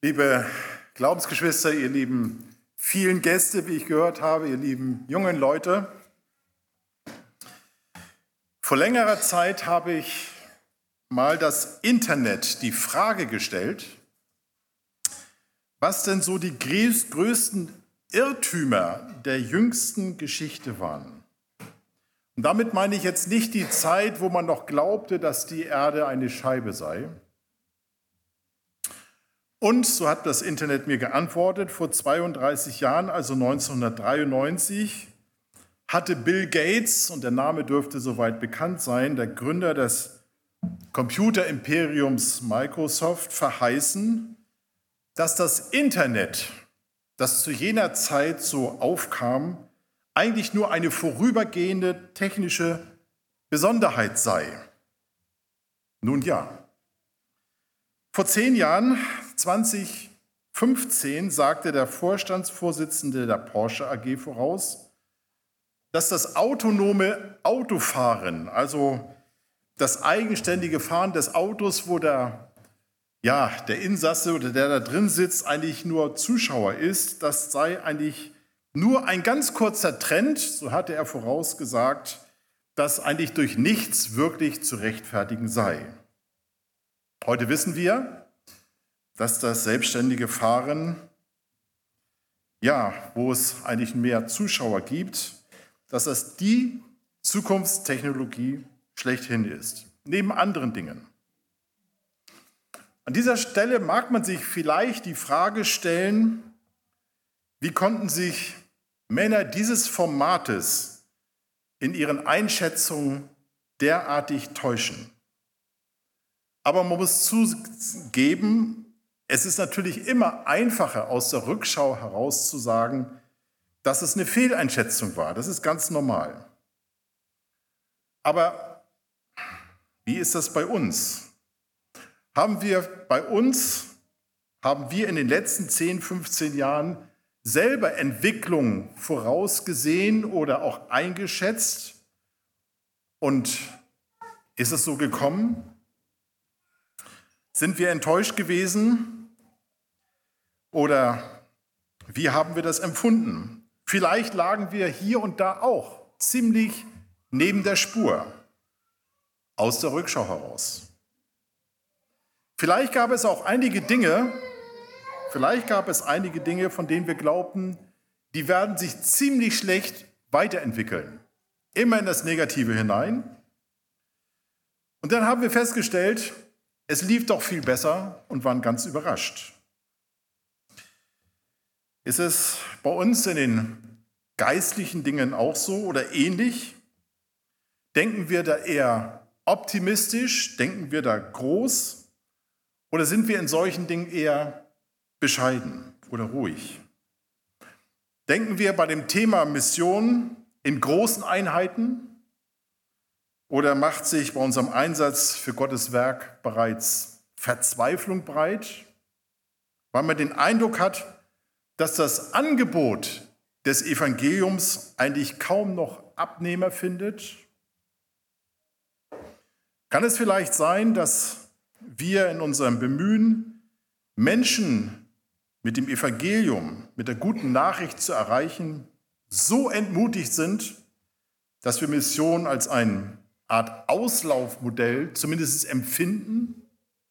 Liebe Glaubensgeschwister, ihr lieben vielen Gäste, wie ich gehört habe, ihr lieben jungen Leute. Vor längerer Zeit habe ich mal das Internet die Frage gestellt, was denn so die größten Irrtümer der jüngsten Geschichte waren. Und damit meine ich jetzt nicht die Zeit, wo man noch glaubte, dass die Erde eine Scheibe sei. Und, so hat das Internet mir geantwortet, vor 32 Jahren, also 1993, hatte Bill Gates, und der Name dürfte soweit bekannt sein, der Gründer des Computerimperiums Microsoft, verheißen, dass das Internet, das zu jener Zeit so aufkam, eigentlich nur eine vorübergehende technische Besonderheit sei. Nun ja. Vor 10 Jahren, 2015, sagte der Vorstandsvorsitzende der Porsche AG voraus, dass das autonome Autofahren, also das eigenständige Fahren des Autos, wo der Insasse oder der da drin sitzt, eigentlich nur Zuschauer ist, das sei eigentlich nur ein ganz kurzer Trend, so hatte er vorausgesagt, das eigentlich durch nichts wirklich zu rechtfertigen sei. Heute wissen wir, dass das selbstständige Fahren, wo es eigentlich mehr Zuschauer gibt, dass das die Zukunftstechnologie schlechthin ist, neben anderen Dingen. An dieser Stelle mag man sich vielleicht die Frage stellen, wie konnten sich Männer dieses Formates in ihren Einschätzungen derartig täuschen? Aber man muss zugeben, es ist natürlich immer einfacher, aus der Rückschau heraus zu sagen, dass es eine Fehleinschätzung war. Das ist ganz normal. Aber wie ist das bei uns? Haben wir in den letzten 10, 15 Jahren selber Entwicklungen vorausgesehen oder auch eingeschätzt? Und ist es so gekommen? Sind wir enttäuscht gewesen oder wie haben wir das empfunden? Vielleicht lagen wir hier und da auch ziemlich neben der Spur, aus der Rückschau heraus. Vielleicht gab es einige Dinge, von denen wir glaubten, die werden sich ziemlich schlecht weiterentwickeln. Immer in das Negative hinein. Und dann haben wir festgestellt, es lief doch viel besser und waren ganz überrascht. Ist es bei uns in den geistlichen Dingen auch so oder ähnlich? Denken wir da eher optimistisch? Denken wir da groß? Oder sind wir in solchen Dingen eher bescheiden oder ruhig? Denken wir bei dem Thema Mission in großen Einheiten? Oder macht sich bei unserem Einsatz für Gottes Werk bereits Verzweiflung breit, weil man den Eindruck hat, dass das Angebot des Evangeliums eigentlich kaum noch Abnehmer findet? Kann es vielleicht sein, dass wir in unserem Bemühen, Menschen mit dem Evangelium, mit der guten Nachricht zu erreichen, so entmutigt sind, dass wir Mission als eine Art Auslaufmodell zumindest empfinden?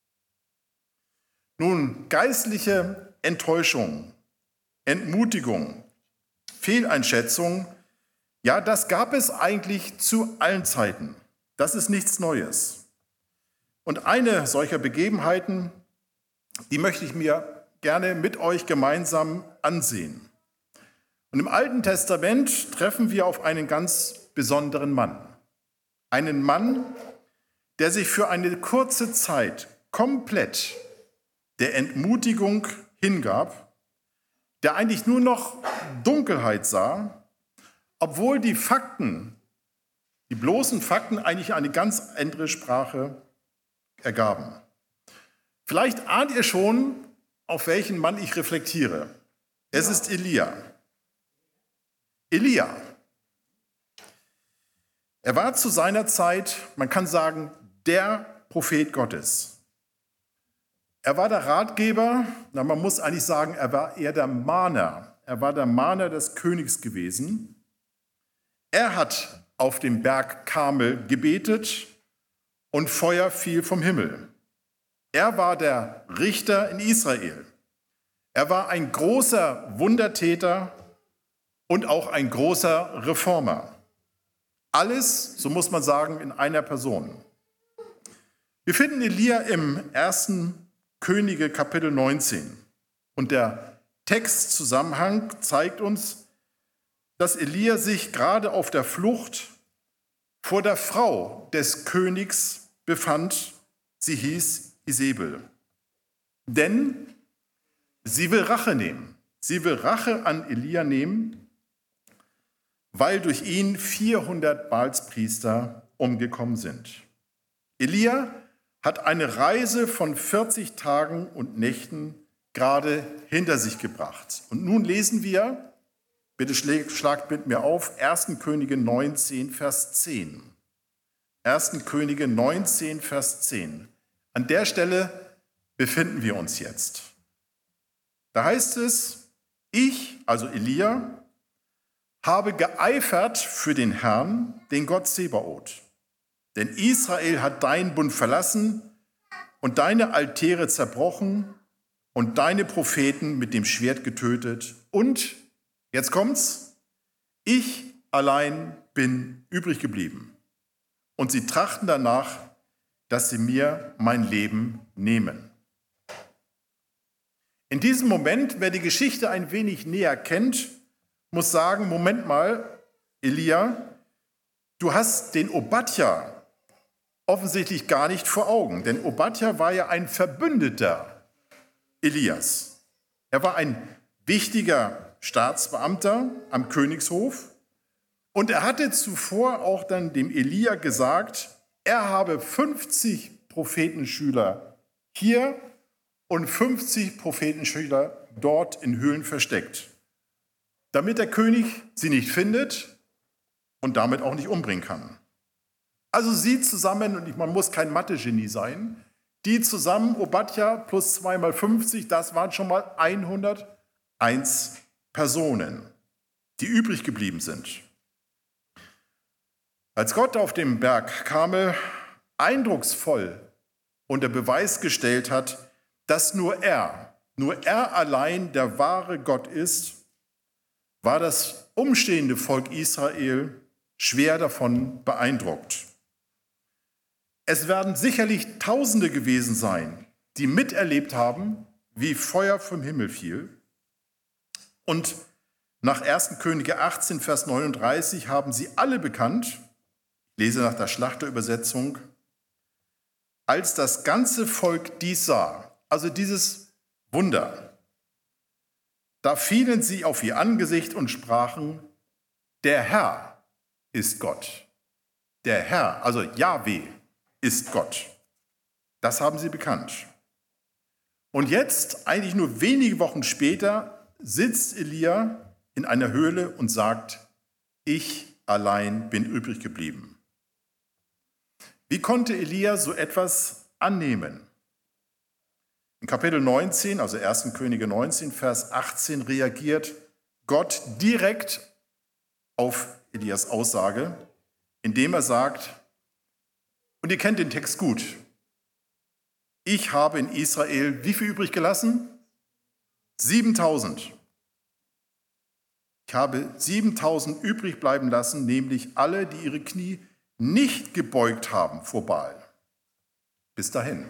Nun, geistliche Enttäuschung, Entmutigung, Fehleinschätzung, das gab es eigentlich zu allen Zeiten. Das ist nichts Neues. Und eine solcher Begebenheiten, die möchte ich mir gerne mit euch gemeinsam ansehen. Und im Alten Testament treffen wir auf einen ganz besonderen Mann. Einen Mann, der sich für eine kurze Zeit komplett der Entmutigung hingab, der eigentlich nur noch Dunkelheit sah, obwohl die bloßen Fakten eigentlich eine ganz andere Sprache ergaben. Vielleicht ahnt ihr schon, auf welchen Mann ich reflektiere. Es ist Elia. Elia. Er war zu seiner Zeit, man kann sagen, der Prophet Gottes. Er war der Ratgeber, man muss eigentlich sagen, er war eher der Mahner. Er war der Mahner des Königs gewesen. Er hat auf dem Berg Karmel gebetet und Feuer fiel vom Himmel. Er war der Richter in Israel. Er war ein großer Wundertäter und auch ein großer Reformer. Alles, so muss man sagen, in einer Person. Wir finden Elia im 1. Könige Kapitel 19. Und der Textzusammenhang zeigt uns, dass Elia sich gerade auf der Flucht vor der Frau des Königs befand. Sie hieß Isabel. Denn sie will Rache nehmen. Sie will Rache an Elia nehmen, weil durch ihn 400 Baalspriester umgekommen sind. Elia hat eine Reise von 40 Tagen und Nächten gerade hinter sich gebracht. Und nun lesen wir, bitte schlagt mit mir auf, 1. Könige 19, Vers 10. 1. Könige 19, Vers 10. An der Stelle befinden wir uns jetzt. Da heißt es, ich, also Elia, habe geeifert für den Herrn, den Gott Zebaoth. Denn Israel hat deinen Bund verlassen und deine Altäre zerbrochen und deine Propheten mit dem Schwert getötet. Und, jetzt kommt's, ich allein bin übrig geblieben. Und sie trachten danach, dass sie mir mein Leben nehmen. In diesem Moment, wer die Geschichte ein wenig näher kennt, muss sagen, Moment mal, Elia, du hast den Obadja offensichtlich gar nicht vor Augen, denn Obadja war ja ein Verbündeter Elias. Er war ein wichtiger Staatsbeamter am Königshof und er hatte zuvor auch dann dem Elia gesagt, er habe 50 Prophetenschüler hier und 50 Prophetenschüler dort in Höhlen versteckt, damit der König sie nicht findet und damit auch nicht umbringen kann. Also sie zusammen, und man muss kein Mathe-Genie sein, die zusammen, Obadja plus 2 mal 50, das waren schon mal 101 Personen, die übrig geblieben sind. Als Gott auf dem Berg Karmel eindrucksvoll unter Beweis gestellt hat, dass nur er allein der wahre Gott ist, war das umstehende Volk Israel schwer davon beeindruckt. Es werden sicherlich Tausende gewesen sein, die miterlebt haben, wie Feuer vom Himmel fiel. Und nach 1. Könige 18, Vers 39 haben sie alle bekannt, ich lese nach der Schlachterübersetzung, als das ganze Volk dies sah, also dieses Wunder, da fielen sie auf ihr Angesicht und sprachen, der Herr ist Gott. Der Herr, also Jahwe, ist Gott. Das haben sie bekannt. Und jetzt, eigentlich nur wenige Wochen später, sitzt Elia in einer Höhle und sagt, ich allein bin übrig geblieben. Wie konnte Elia so etwas annehmen? In Kapitel 19, also 1. Könige 19, Vers 18, reagiert Gott direkt auf Elias Aussage, indem er sagt, und ihr kennt den Text gut, ich habe in Israel wie viel übrig gelassen? 7000. Ich habe 7000 übrig bleiben lassen, nämlich alle, die ihre Knie nicht gebeugt haben vor Baal. Bis dahin.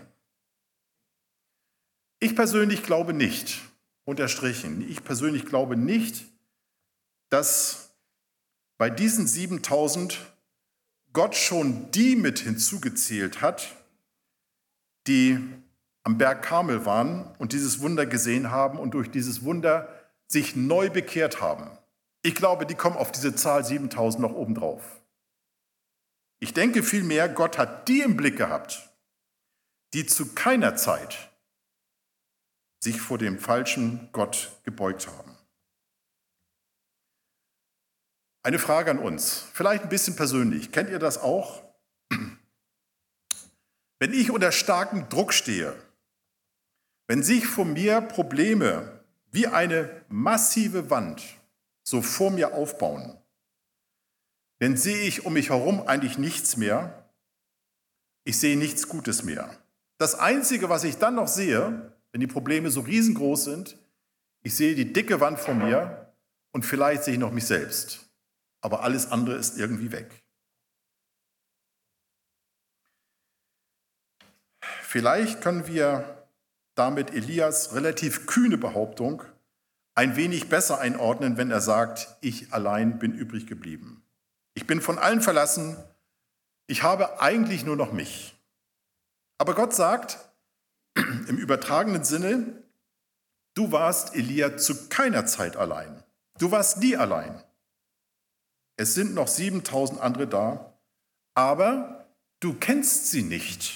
Ich persönlich glaube nicht, unterstrichen, ich persönlich glaube nicht, dass bei diesen 7000 Gott schon die mit hinzugezählt hat, die am Berg Karmel waren und dieses Wunder gesehen haben und durch dieses Wunder sich neu bekehrt haben. Ich glaube, die kommen auf diese Zahl 7000 noch obendrauf. Ich denke vielmehr, Gott hat die im Blick gehabt, die zu keiner Zeit sich vor dem falschen Gott gebeugt haben. Eine Frage an uns, vielleicht ein bisschen persönlich. Kennt ihr das auch? Wenn ich unter starkem Druck stehe, Wenn sich vor mir Probleme wie eine massive Wand so vor mir aufbauen, dann sehe ich um mich herum eigentlich nichts mehr. Ich sehe nichts Gutes mehr. Das Einzige, was ich dann noch sehe, wenn die Probleme so riesengroß sind, ich sehe die dicke Wand vor mir und vielleicht sehe ich noch mich selbst. Aber alles andere ist irgendwie weg. Vielleicht können wir damit Elias relativ kühne Behauptung ein wenig besser einordnen, wenn er sagt, ich allein bin übrig geblieben. Ich bin von allen verlassen, ich habe eigentlich nur noch mich. Aber Gott sagt im übertragenen Sinne, du warst, Elia, zu keiner Zeit allein. Du warst nie allein. Es sind noch 7000 andere da, aber du kennst sie nicht.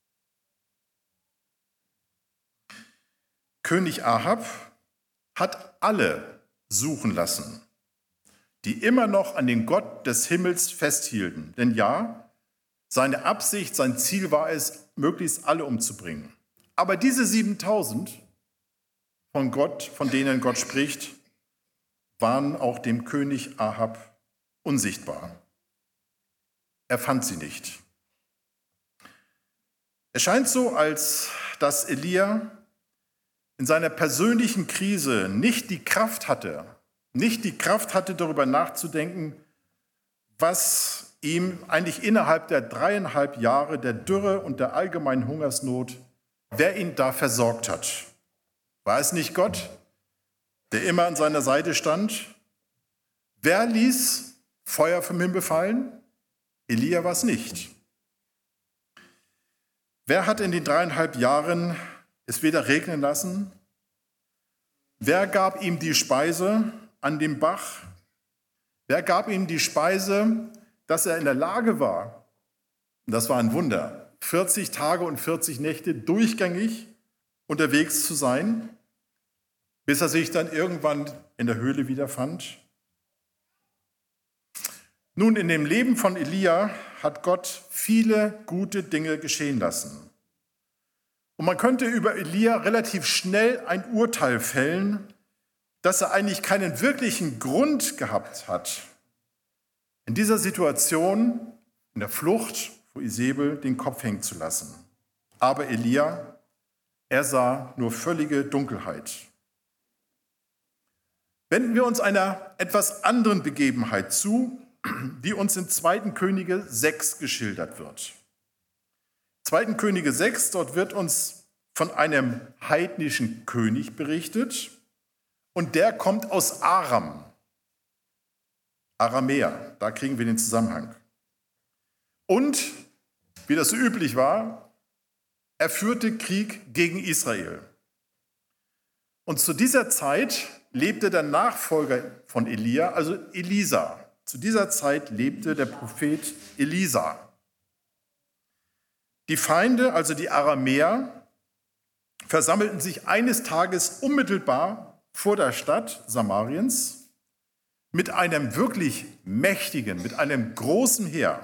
König Ahab hat alle suchen lassen, die immer noch an den Gott des Himmels festhielten. Denn ja, seine Absicht, sein Ziel war es, möglichst alle umzubringen. Aber diese 7000 von Gott, von denen Gott spricht, waren auch dem König Ahab unsichtbar. Er fand sie nicht. Es scheint so, als dass Elia in seiner persönlichen Krise nicht die Kraft hatte, darüber nachzudenken, was ihm eigentlich innerhalb der 3,5 Jahre der Dürre und der allgemeinen Hungersnot, wer ihn da versorgt hat. War es nicht Gott, der immer an seiner Seite stand? Wer ließ Feuer vom Himmel fallen? Elia war es nicht. Wer hat in den 3,5 Jahren es wieder regnen lassen? Wer gab ihm die Speise an dem Bach? Wer gab ihm die Speise, dass er in der Lage war, und das war ein Wunder, 40 Tage und 40 Nächte durchgängig unterwegs zu sein, bis er sich dann irgendwann in der Höhle wiederfand? Nun, in dem Leben von Elia hat Gott viele gute Dinge geschehen lassen. Und man könnte über Elia relativ schnell ein Urteil fällen, dass er eigentlich keinen wirklichen Grund gehabt hat, in dieser Situation, in der Flucht vor Isebel, den Kopf hängen zu lassen. Aber Elia, er sah nur völlige Dunkelheit. Wenden wir uns einer etwas anderen Begebenheit zu, die uns in 2. Könige 6 geschildert wird. 2. Könige 6, dort wird uns von einem heidnischen König berichtet und der kommt aus Aram. Aramäer, da kriegen wir den Zusammenhang. Und, wie das so üblich war, er führte Krieg gegen Israel. Und zu dieser Zeit lebte der Nachfolger von Elia, also Elisa. Zu dieser Zeit lebte der Prophet Elisa. Die Feinde, also die Aramäer, versammelten sich eines Tages unmittelbar vor der Stadt Samariens mit einem wirklich mächtigen, mit einem großen Heer.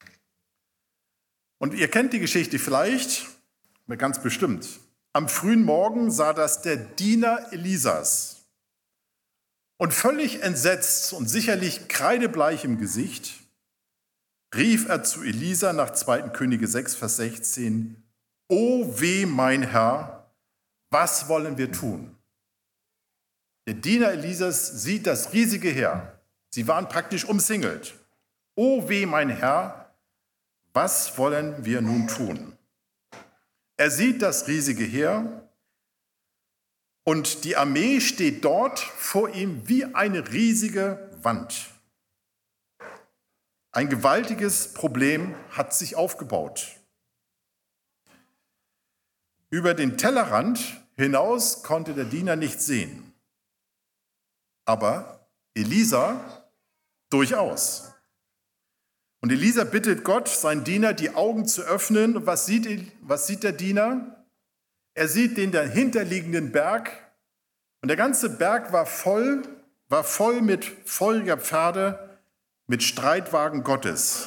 Und ihr kennt die Geschichte vielleicht, ganz bestimmt. Am frühen Morgen sah das der Diener Elisas. Und völlig entsetzt und sicherlich kreidebleich im Gesicht rief er zu Elisa nach 2. Könige 6, Vers 16, O weh, mein Herr, was wollen wir tun? Der Diener Elisas sieht das riesige Heer. Sie waren praktisch umsingelt. O weh, mein Herr, was wollen wir nun tun? Er sieht das riesige Heer und die Armee steht dort vor ihm wie eine riesige Wand. Ein gewaltiges Problem hat sich aufgebaut. Über den Tellerrand hinaus konnte der Diener nichts sehen. Aber Elisa durchaus. Und Elisa bittet Gott, seinen Diener, die Augen zu öffnen. Und was sieht der Diener? Er sieht den dahinterliegenden Berg. Und der ganze Berg war voll mit feuriger Pferde, mit Streitwagen Gottes.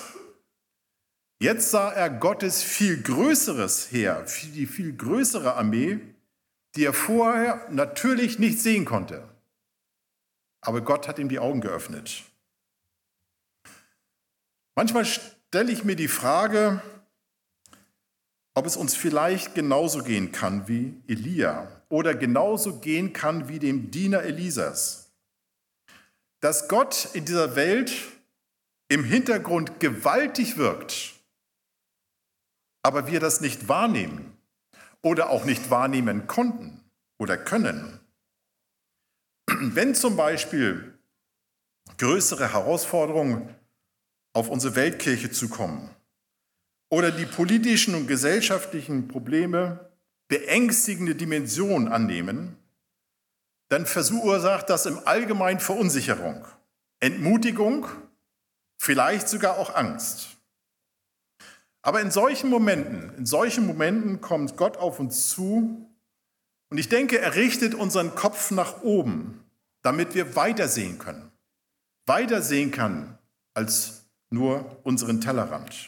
Jetzt sah er Gottes viel größeres Heer, die viel größere Armee, die er vorher natürlich nicht sehen konnte. Aber Gott hat ihm die Augen geöffnet. Manchmal stelle ich mir die Frage, ob es uns vielleicht genauso gehen kann wie Elia oder genauso gehen kann wie dem Diener Elisas. Dass Gott in dieser Welt im Hintergrund gewaltig wirkt, aber wir das nicht wahrnehmen oder auch nicht wahrnehmen konnten oder können. Wenn zum Beispiel größere Herausforderungen auf unsere Weltkirche zukommen oder die politischen und gesellschaftlichen Probleme beängstigende Dimensionen annehmen, dann verursacht das im Allgemeinen Verunsicherung, Entmutigung, vielleicht sogar auch Angst. Aber in solchen Momenten kommt Gott auf uns zu und ich denke, er richtet unseren Kopf nach oben, damit wir weitersehen können. Weitersehen kann als nur unseren Tellerrand.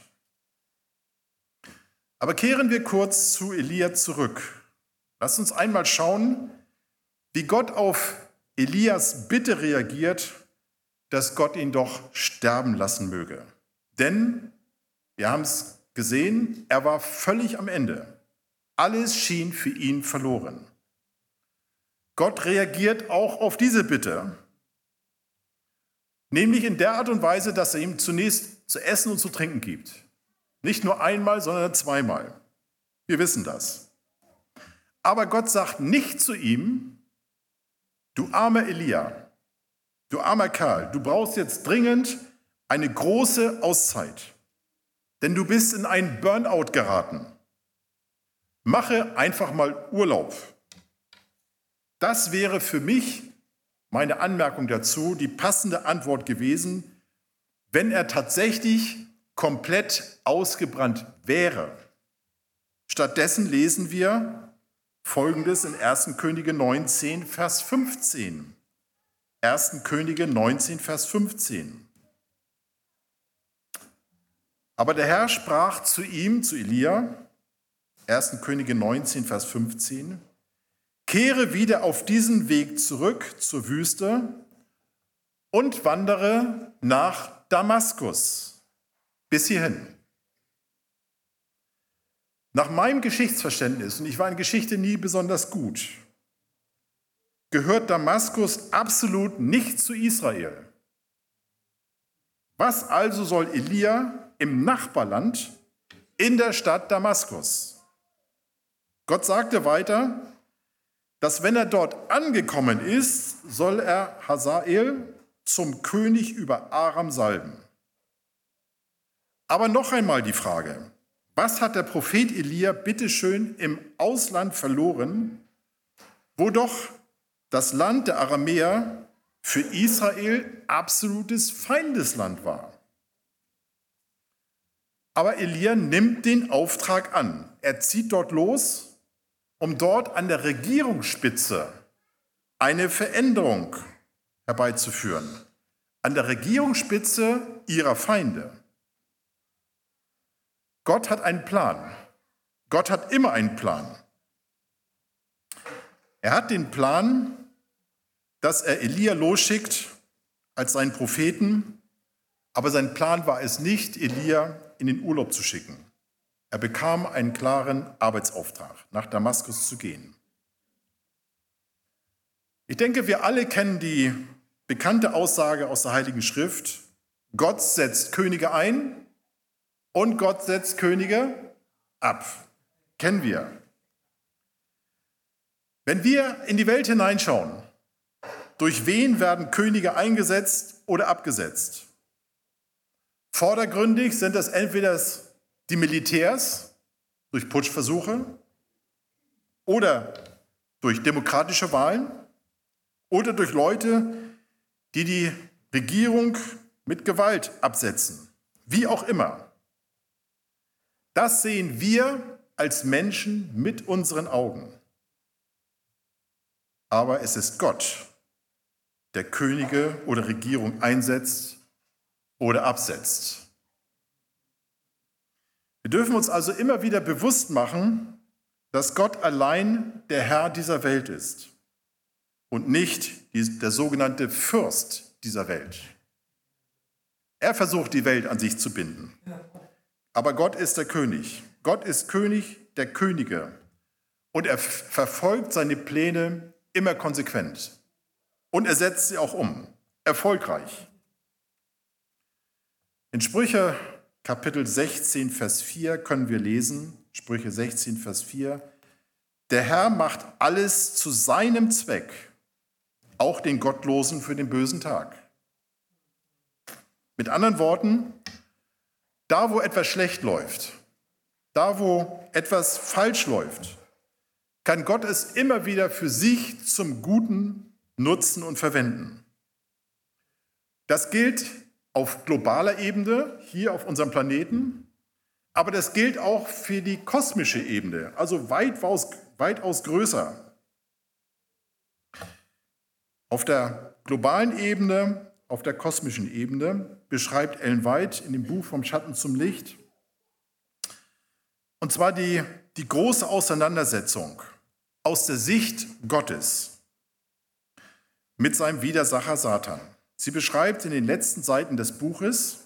Aber kehren wir kurz zu Elia zurück. Lasst uns einmal schauen, wie Gott auf Elias Bitte reagiert, dass Gott ihn doch sterben lassen möge. Denn, wir haben es gesehen, er war völlig am Ende. Alles schien für ihn verloren. Gott reagiert auch auf diese Bitte, nämlich in der Art und Weise, dass er ihm zunächst zu essen und zu trinken gibt. Nicht nur einmal, sondern zweimal. Wir wissen das. Aber Gott sagt nicht zu ihm, du armer Elia, du armer Kerl, du brauchst jetzt dringend eine große Auszeit, denn du bist in einen Burnout geraten. Mache einfach mal Urlaub. Das wäre für mich, meine Anmerkung dazu, die passende Antwort gewesen, wenn er tatsächlich komplett ausgebrannt wäre. Stattdessen lesen wir Folgendes in 1. Könige 19, Vers 15. 1. Könige 19, Vers 15. Aber der Herr sprach zu ihm, zu Elia, 1. Könige 19, Vers 15, kehre wieder auf diesen Weg zurück zur Wüste und wandere nach Damaskus bis hierhin. Nach meinem Geschichtsverständnis, und ich war in Geschichte nie besonders gut, gehört Damaskus absolut nicht zu Israel. Was also soll Elia im Nachbarland in der Stadt Damaskus? Gott sagte weiter, dass wenn er dort angekommen ist, soll er Hazael zum König über Aram salben. Aber noch einmal die Frage, was hat der Prophet Elia bitteschön im Ausland verloren, wo doch das Land der Aramäer für Israel absolutes Feindesland war? Aber Elia nimmt den Auftrag an. Er zieht dort los, um dort an der Regierungsspitze eine Veränderung herbeizuführen. An der Regierungsspitze ihrer Feinde. Gott hat einen Plan. Gott hat immer einen Plan. Er hat den Plan, dass er Elia losschickt als seinen Propheten, aber sein Plan war es nicht, Elia in den Urlaub zu schicken. Er bekam einen klaren Arbeitsauftrag, nach Damaskus zu gehen. Ich denke, wir alle kennen die bekannte Aussage aus der Heiligen Schrift, Gott setzt Könige ein und Gott setzt Könige ab. Kennen wir. Wenn wir in die Welt hineinschauen, durch wen werden Könige eingesetzt oder abgesetzt? Vordergründig sind das entweder die Militärs durch Putschversuche oder durch demokratische Wahlen oder durch Leute, die die Regierung mit Gewalt absetzen. Wie auch immer. Das sehen wir als Menschen mit unseren Augen. Aber es ist Gott, der Könige oder Regierung einsetzt oder absetzt. Wir dürfen uns also immer wieder bewusst machen, dass Gott allein der Herr dieser Welt ist und nicht der sogenannte Fürst dieser Welt. Er versucht, die Welt an sich zu binden. Aber Gott ist der König. Gott ist König der Könige. Und er verfolgt seine Pläne immer konsequent. Und er setzt sie auch um. Erfolgreich. In Sprüche Kapitel 16, Vers 4 können wir lesen, Sprüche 16, Vers 4, der Herr macht alles zu seinem Zweck, auch den Gottlosen für den bösen Tag. Mit anderen Worten, da wo etwas schlecht läuft, da wo etwas falsch läuft, kann Gott es immer wieder für sich zum Guten nutzen und verwenden. Das gilt auf globaler Ebene, hier auf unserem Planeten, aber das gilt auch für die kosmische Ebene, also weitaus größer. Auf der globalen Ebene, auf der kosmischen Ebene beschreibt Ellen White in dem Buch Vom Schatten zum Licht, und zwar die große Auseinandersetzung aus der Sicht Gottes mit seinem Widersacher Satan. Sie beschreibt in den letzten Seiten des Buches,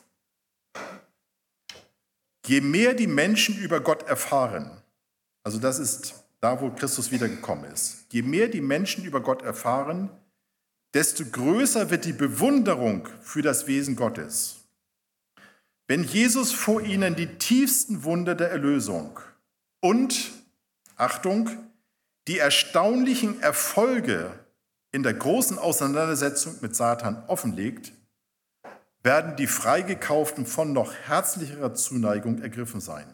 je mehr die Menschen über Gott erfahren, also das ist da, wo Christus wiedergekommen ist, je mehr die Menschen über Gott erfahren, desto größer wird die Bewunderung für das Wesen Gottes. Wenn Jesus vor ihnen die tiefsten Wunder der Erlösung und, Achtung, die erstaunlichen Erfolge in der großen Auseinandersetzung mit Satan offenlegt, werden die Freigekauften von noch herzlicherer Zuneigung ergriffen sein.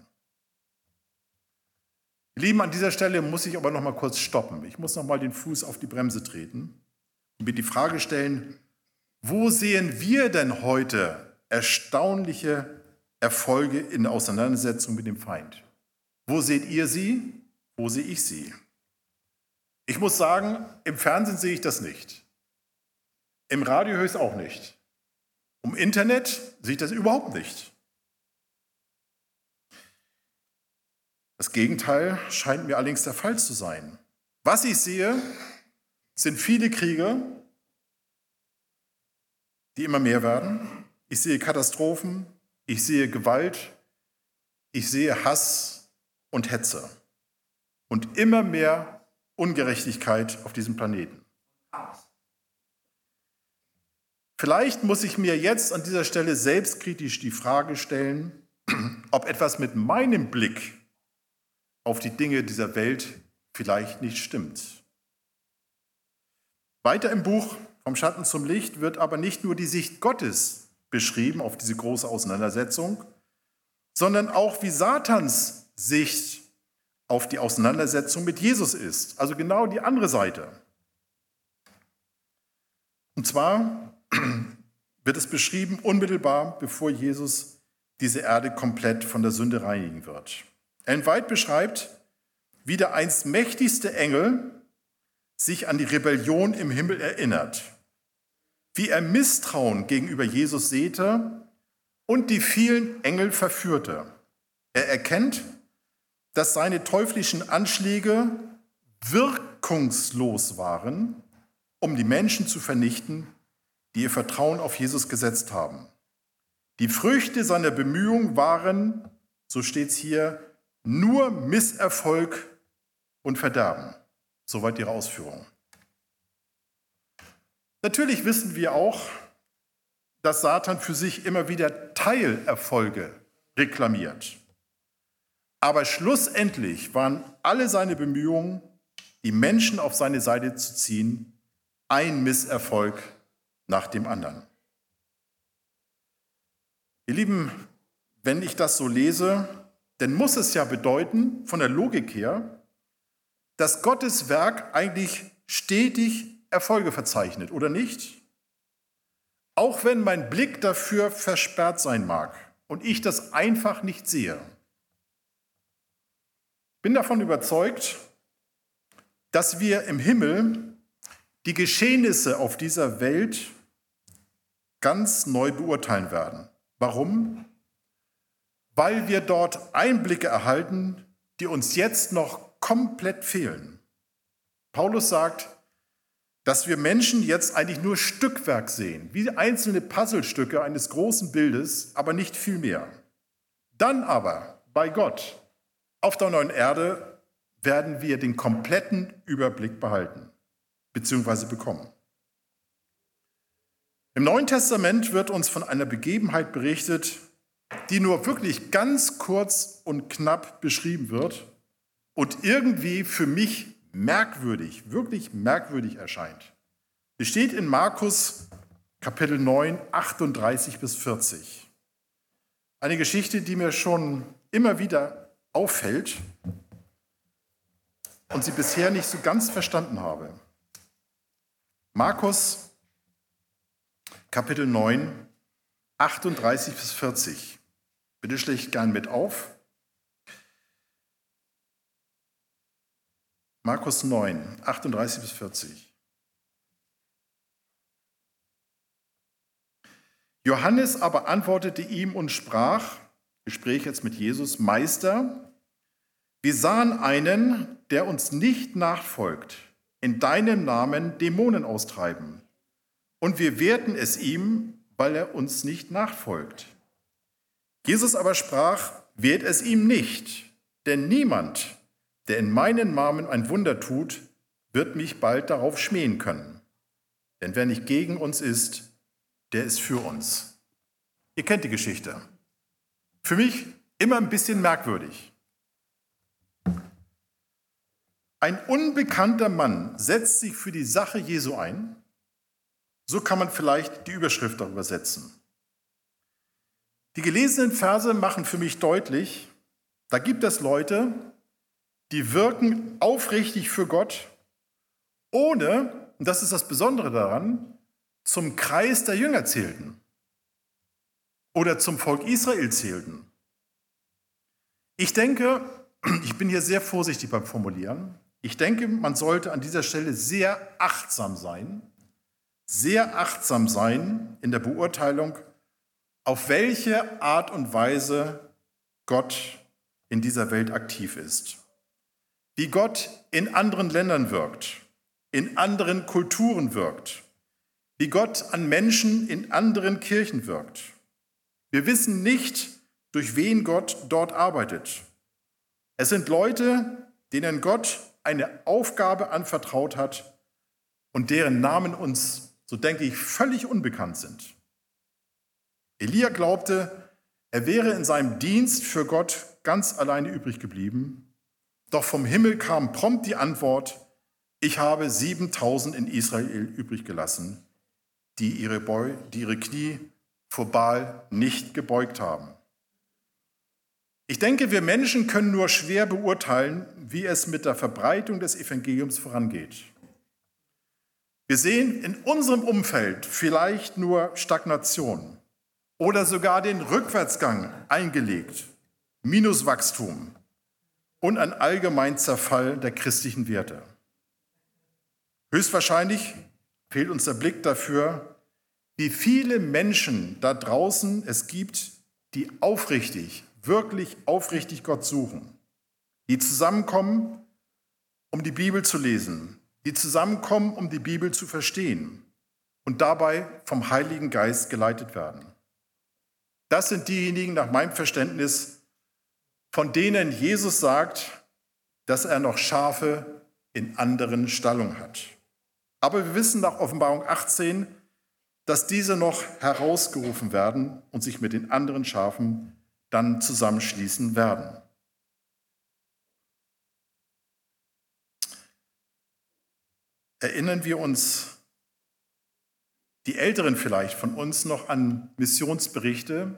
Ihr Lieben, an dieser Stelle muss ich aber noch mal kurz stoppen. Ich muss noch mal den Fuß auf die Bremse treten und mir die Frage stellen, wo sehen wir denn heute erstaunliche Erfolge in der Auseinandersetzung mit dem Feind? Wo seht ihr sie? Wo sehe ich sie? Ich muss sagen, im Fernsehen sehe ich das nicht. Im Radio höre ich es auch nicht. Im Internet sehe ich das überhaupt nicht. Das Gegenteil scheint mir allerdings der Fall zu sein. Was ich sehe, sind viele Kriege, die immer mehr werden. Ich sehe Katastrophen, ich sehe Gewalt, ich sehe Hass und Hetze und immer mehr Ungerechtigkeit auf diesem Planeten. Vielleicht muss ich mir jetzt an dieser Stelle selbstkritisch die Frage stellen, ob etwas mit meinem Blick auf die Dinge dieser Welt vielleicht nicht stimmt. Weiter im Buch Vom Schatten zum Licht wird aber nicht nur die Sicht Gottes beschrieben auf diese große Auseinandersetzung, sondern auch wie Satans Sicht auf die Auseinandersetzung mit Jesus ist. Also genau die andere Seite. Und zwar wird es beschrieben unmittelbar, bevor Jesus diese Erde komplett von der Sünde reinigen wird. Ellen White beschreibt, wie der einst mächtigste Engel sich an die Rebellion im Himmel erinnert, wie er Misstrauen gegenüber Jesus säte und die vielen Engel verführte. Er erkennt, dass seine teuflischen Anschläge wirkungslos waren, um die Menschen zu vernichten, die ihr Vertrauen auf Jesus gesetzt haben. Die Früchte seiner Bemühungen waren, so steht es hier, nur Misserfolg und Verderben. Soweit ihre Ausführungen. Natürlich wissen wir auch, dass Satan für sich immer wieder Teilerfolge reklamiert. Aber schlussendlich waren alle seine Bemühungen, die Menschen auf seine Seite zu ziehen, ein Misserfolg nach dem anderen. Ihr Lieben, wenn ich das so lese, dann muss es ja bedeuten, von der Logik her, dass Gottes Werk eigentlich stetig Erfolge verzeichnet, oder nicht? Auch wenn mein Blick dafür versperrt sein mag und ich das einfach nicht sehe. Ich bin davon überzeugt, dass wir im Himmel die Geschehnisse auf dieser Welt ganz neu beurteilen werden. Warum? Weil wir dort Einblicke erhalten, die uns jetzt noch komplett fehlen. Paulus sagt, dass wir Menschen jetzt eigentlich nur Stückwerk sehen, wie einzelne Puzzlestücke eines großen Bildes, aber nicht viel mehr. Dann aber bei Gott auf der neuen Erde werden wir den kompletten Überblick behalten bzw. bekommen. Im Neuen Testament wird uns von einer Begebenheit berichtet, die nur wirklich ganz kurz und knapp beschrieben wird und irgendwie für mich merkwürdig, wirklich merkwürdig erscheint. Es steht in Markus Kapitel 9, 38 bis 40. Eine Geschichte, die mir schon immer wieder auffällt und sie bisher nicht so ganz verstanden habe. Markus Kapitel 9, 38 bis 40. Bitte schlägt gern mit auf. Markus 9, 38 bis 40. Johannes aber antwortete ihm und sprach, Gespräch jetzt mit Jesus, Meister, wir sahen einen, der uns nicht nachfolgt, in deinem Namen Dämonen austreiben. Und wir wehrten es ihm, weil er uns nicht nachfolgt. Jesus aber sprach, wehrt es ihm nicht, denn niemand, der in meinem Namen ein Wunder tut, wird mich bald darauf schmähen können. Denn wer nicht gegen uns ist, der ist für uns. Ihr kennt die Geschichte. Für mich immer ein bisschen merkwürdig. Ein unbekannter Mann setzt sich für die Sache Jesu ein. So kann man vielleicht die Überschrift darüber setzen. Die gelesenen Verse machen für mich deutlich, da gibt es Leute, die wirken aufrichtig für Gott, ohne, und das ist das Besondere daran, zum Kreis der Jünger zählten oder zum Volk Israel zählten. Ich denke, ich bin hier sehr vorsichtig beim Formulieren, ich denke, man sollte an dieser Stelle sehr achtsam sein in der Beurteilung, auf welche Art und Weise Gott in dieser Welt aktiv ist. Wie Gott in anderen Ländern wirkt, in anderen Kulturen wirkt, wie Gott an Menschen in anderen Kirchen wirkt. Wir wissen nicht, durch wen Gott dort arbeitet. Es sind Leute, denen Gott eine Aufgabe anvertraut hat und deren Namen uns, so denke ich, völlig unbekannt sind. Elia glaubte, er wäre in seinem Dienst für Gott ganz alleine übrig geblieben. Doch vom Himmel kam prompt die Antwort, ich habe 7000 in Israel übrig gelassen, die ihre Knie vor Baal nicht gebeugt haben. Ich denke, wir Menschen können nur schwer beurteilen, wie es mit der Verbreitung des Evangeliums vorangeht. Wir sehen in unserem Umfeld vielleicht nur Stagnation oder sogar den Rückwärtsgang eingelegt, Minuswachstum und ein allgemeinen Zerfall der christlichen Werte. Höchstwahrscheinlich fehlt uns der Blick dafür, wie viele Menschen da draußen es gibt, die aufrichtig, wirklich aufrichtig Gott suchen, die zusammenkommen, um die Bibel zu lesen, die zusammenkommen, um die Bibel zu verstehen und dabei vom Heiligen Geist geleitet werden. Das sind diejenigen, nach meinem Verständnis, von denen Jesus sagt, dass er noch Schafe in anderen Stallungen hat. Aber wir wissen nach Offenbarung 18, dass diese noch herausgerufen werden und sich mit den anderen Schafen dann zusammenschließen werden. Erinnern wir uns, die Älteren vielleicht von uns, noch an Missionsberichte,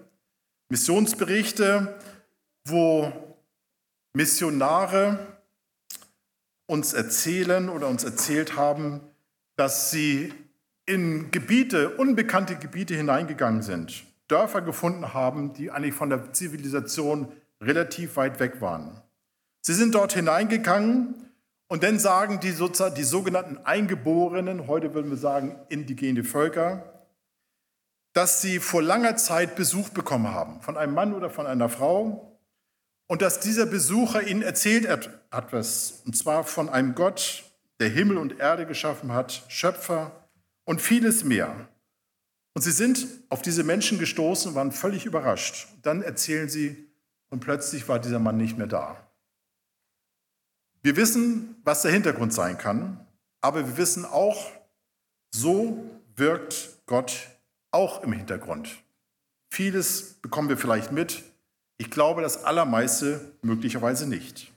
wo Missionare uns erzählen oder uns erzählt haben, dass sie in Gebiete, unbekannte Gebiete hineingegangen sind, Dörfer gefunden haben, die eigentlich von der Zivilisation relativ weit weg waren. Sie sind dort hineingegangen und dann sagen die sogenannten Eingeborenen, heute würden wir sagen indigene Völker, dass sie vor langer Zeit Besuch bekommen haben von einem Mann oder von einer Frau und dass dieser Besucher ihnen erzählt etwas, und zwar von einem Gott, der Himmel und Erde geschaffen hat, Schöpfer und vieles mehr. Und sie sind auf diese Menschen gestoßen und waren völlig überrascht. Dann erzählen sie, und plötzlich war dieser Mann nicht mehr da. Wir wissen, was der Hintergrund sein kann, aber wir wissen auch, so wirkt Gott auch im Hintergrund. Vieles bekommen wir vielleicht mit. Ich glaube, das Allermeiste möglicherweise nicht.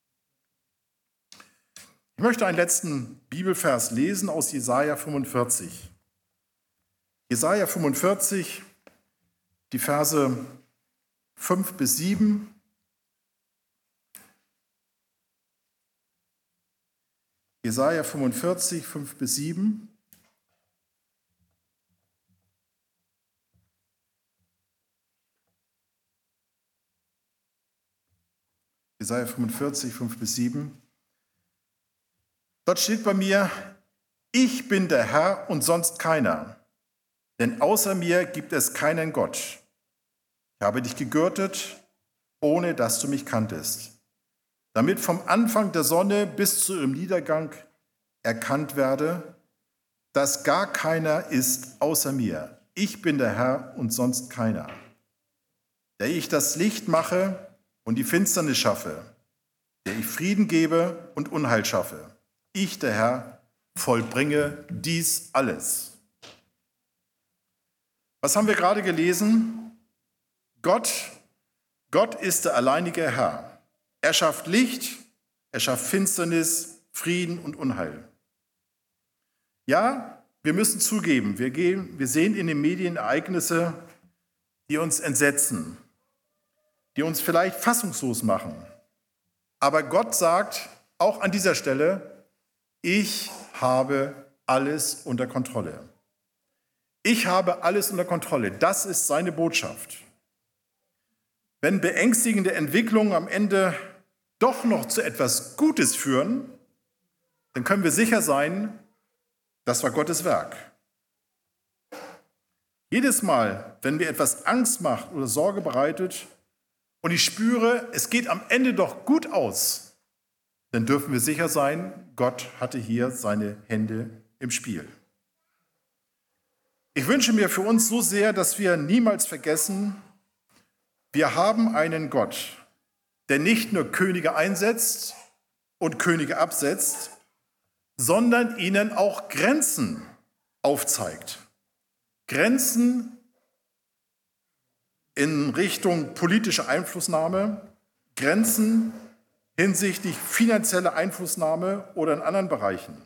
Ich möchte einen letzten Bibelvers lesen aus Jesaja 45. Jesaja 45, die Verse 5 bis 7. Jesaja 45, 5 bis 7. Jesaja 45, 5 bis 7. Dort steht bei mir: Ich bin der Herr und sonst keiner, denn außer mir gibt es keinen Gott. Ich habe dich gegürtet, ohne dass du mich kanntest, damit vom Anfang der Sonne bis zu ihrem Niedergang erkannt werde, dass gar keiner ist außer mir. Ich bin der Herr und sonst keiner, der ich das Licht mache und die Finsternis schaffe, der ich Frieden gebe und Unheil schaffe. Ich, der Herr, vollbringe dies alles. Was haben wir gerade gelesen? Gott ist der alleinige Herr. Er schafft Licht, er schafft Finsternis, Frieden und Unheil. Ja, wir müssen zugeben, wir sehen in den Medien Ereignisse, die uns entsetzen, die uns vielleicht fassungslos machen. Aber Gott sagt auch an dieser Stelle: Ich habe alles unter Kontrolle. Ich habe alles unter Kontrolle. Das ist seine Botschaft. Wenn beängstigende Entwicklungen am Ende doch noch zu etwas Gutes führen, dann können wir sicher sein, das war Gottes Werk. Jedes Mal, wenn mir etwas Angst macht oder Sorge bereitet und ich spüre, es geht am Ende doch gut aus, dann dürfen wir sicher sein, Gott hatte hier seine Hände im Spiel. Ich wünsche mir für uns so sehr, dass wir niemals vergessen, wir haben einen Gott, der nicht nur Könige einsetzt und Könige absetzt, sondern ihnen auch Grenzen aufzeigt. Grenzen in Richtung politische Einflussnahme, Grenzen hinsichtlich finanzieller Einflussnahme oder in anderen Bereichen.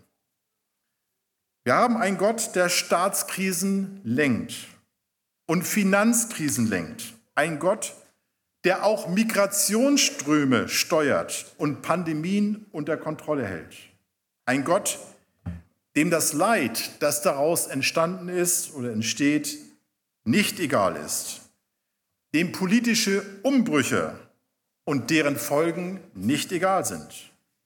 Wir haben einen Gott, der Staatskrisen lenkt und Finanzkrisen lenkt. Ein Gott, der auch Migrationsströme steuert und Pandemien unter Kontrolle hält. Ein Gott, dem das Leid, das daraus entstanden ist oder entsteht, nicht egal ist. Dem politische Umbrüche und deren Folgen nicht egal sind.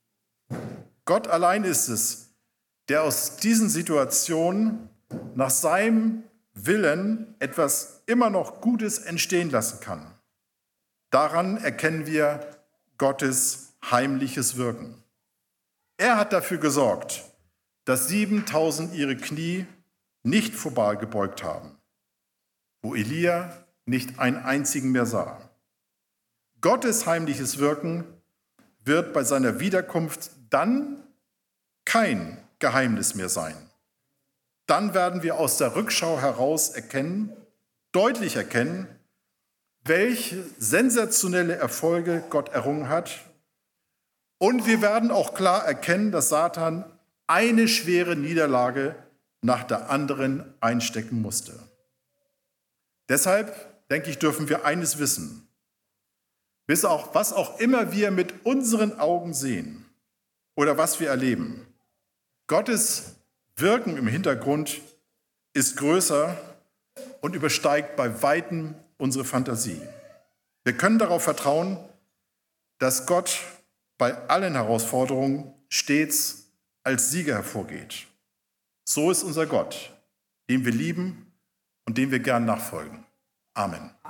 Gott allein ist es, der aus diesen Situationen nach seinem Willen etwas immer noch Gutes entstehen lassen kann. Daran erkennen wir Gottes heimliches Wirken. Er hat dafür gesorgt, dass 7000 ihre Knie nicht vorbeigebeugt haben, wo Elia nicht einen einzigen mehr sah. Gottes heimliches Wirken wird bei seiner Wiederkunft dann kein Geheimnis mehr sein. Dann werden wir aus der Rückschau heraus deutlich erkennen, welche sensationelle Erfolge Gott errungen hat. Und wir werden auch klar erkennen, dass Satan eine schwere Niederlage nach der anderen einstecken musste. Deshalb, denke ich, dürfen wir eines wissen. Was auch immer wir mit unseren Augen sehen oder was wir erleben, Gottes Wirken im Hintergrund ist größer und übersteigt bei weitem unsere Fantasie. Wir können darauf vertrauen, dass Gott bei allen Herausforderungen stets als Sieger hervorgeht. So ist unser Gott, den wir lieben und dem wir gern nachfolgen. Amen.